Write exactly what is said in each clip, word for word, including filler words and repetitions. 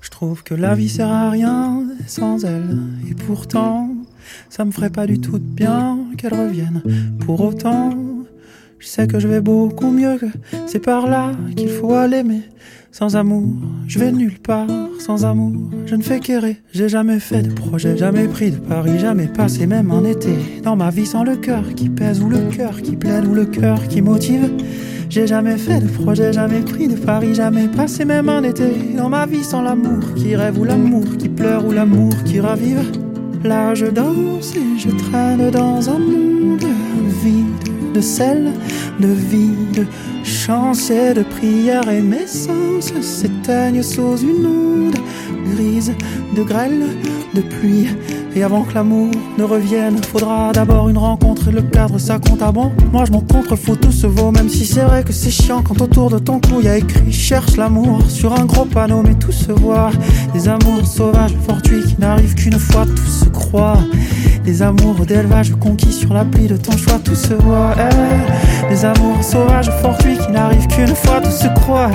Je trouve que la vie sert à rien sans elle. Et pourtant, ça me ferait pas du tout de bien qu'elle revienne. Pour autant, je sais que je vais beaucoup mieux, que c'est par là qu'il faut aller. Mais sans amour, je vais nulle part. Sans amour, je ne fais qu'errer. J'ai jamais fait de projet, jamais pris de pari, jamais passé même un été dans ma vie sans le cœur qui pèse, ou le cœur qui plaide, ou le cœur qui motive. J'ai jamais fait de projet, jamais pris de pari, jamais passé même un été dans ma vie sans l'amour qui rêve, ou l'amour qui pleure, ou l'amour qui ravive. Là je danse et je traîne dans un monde vide de sel, de vide, chance et de prière, et mes sens s'éteignent sous une onde grise de grêle, de pluie. Et avant que l'amour ne revienne, faudra d'abord une rencontre, et le cadre ça compte. Ah bon, moi je m'en contrefous, tout se vaut. Même si c'est vrai que c'est chiant quand autour de ton cou y a écrit cherche l'amour sur un gros panneau, mais tout se voit. Des amours sauvages, fortuits qui n'arrivent qu'une fois, tout se croit. Des amours d'élevage conquis sur l'appli de ton choix, tout se voit. Hey, des amours sauvages, fortuits qui n'arrivent qu'une fois, tout se croit.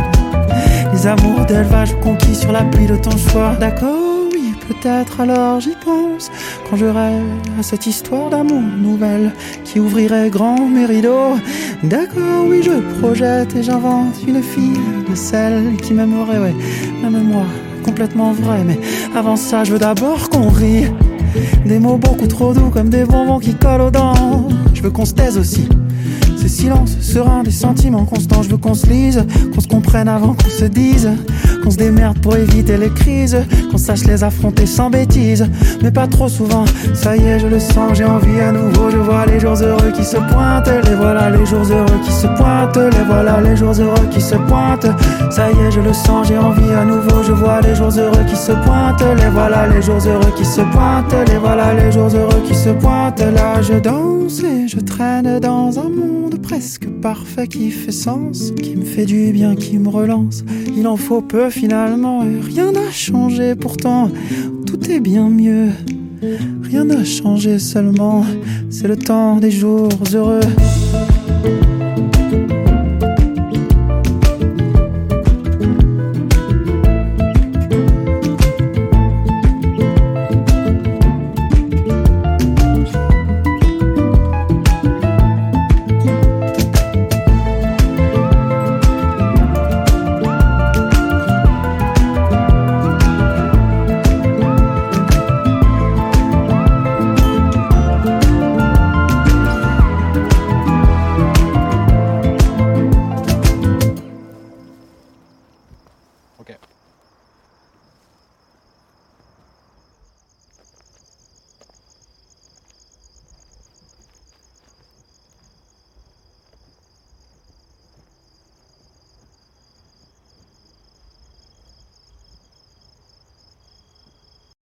Des amours d'élevage conquis sur l'appli de ton choix. D'accord, oui, peut-être alors j'y pense quand je rêve à cette histoire d'amour nouvelle qui ouvrirait grand mes rideaux. D'accord, oui, je projette et j'invente une fille de celle qui m'aimerait, ouais, même moi, complètement vrai. Mais avant ça, je veux d'abord qu'on rie. Des mots beaucoup trop doux comme des bonbons qui collent aux dents. Je veux qu'on se taise aussi. Ce silence serein des sentiments constants. Je veux qu'on se lise, qu'on se comprenne avant qu'on se dise, qu'on se démerde pour éviter les crises, qu'on sache les affronter sans bêtises, mais pas trop souvent. Ça y est, je le sens, j'ai envie à nouveau. Je vois les jours heureux qui se pointent. Les voilà les jours heureux qui se pointent. Les voilà les jours heureux qui se pointent. Ça y est, je le sens, j'ai envie à nouveau. Je vois les jours heureux qui se pointent. Les voilà les jours heureux qui se pointent. Les voilà les jours heureux qui se pointent. Là je danse et je traîne dans un monde presque parfait qui fait sens, qui me fait du bien, qui me relance. Il en faut peu finalement, et rien n'a changé pourtant, tout est bien mieux. Rien n'a changé seulement, c'est le temps des jours heureux.